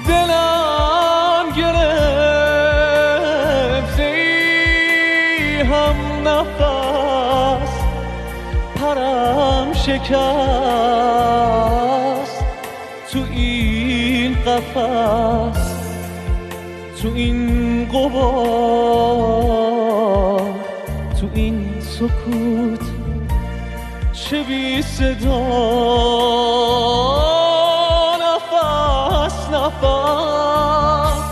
دلم گرفت ای هم نفس، پرم شکست تو این قفس، تو این غبار، تو این سکوت چه بی صدا، نفس نفس.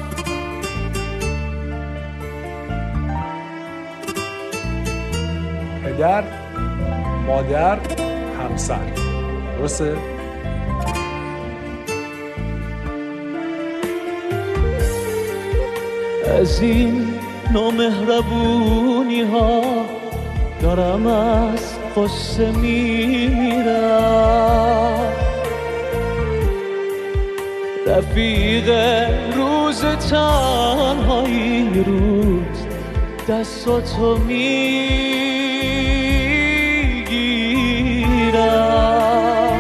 پدر، مادر، همسر، درسته؟ از این نامهربونی ها دارم از قصه میمیرم، رفیق روز تنهایی روز دستاتو میگیرم،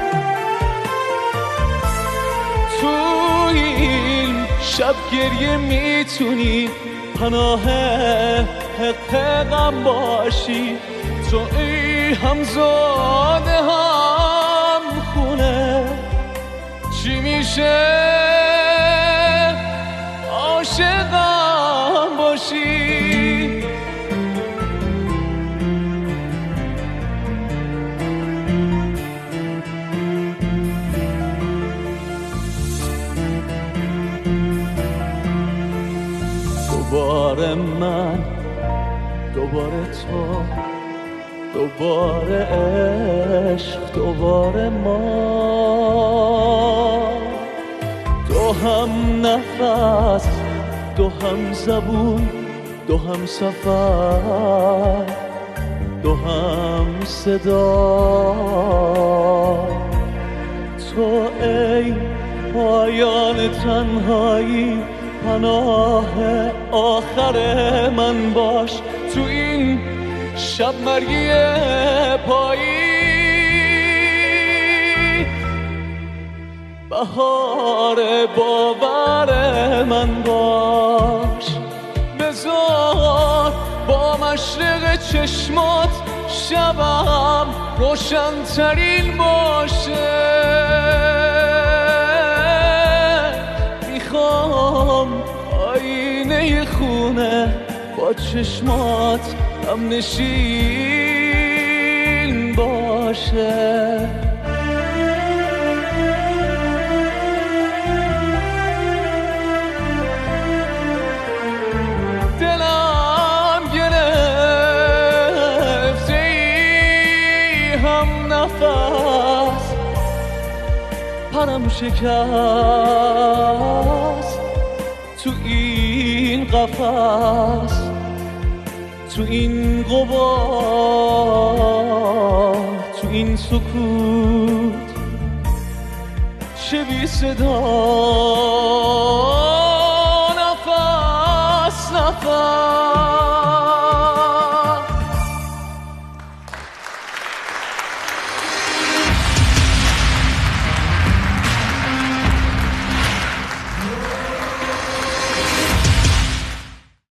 تو این شب گریه میتونی پناه حق غم باشی، تو ای همزاده هم خونه چی میشه عاشقم باشی. دوباره من، دوباره تو، دوباره عشق، دوباره ما، دو هم نفس، دو هم زبون، دو هم سفر، دو هم صدا، تو ای پایان تنهایی پناه آخر من باش، تو این شب مرگی پایی بهار باور من باش، بذار با مشرق چشمات شبم روشن‌ترین باشه، میخوام آینه خونه با چشمات هم نشین باشه. دلم گرفت ای هم نفس، پرم شکست تو این قفس، تو این غبار، تو این سکوت چه بی صدا،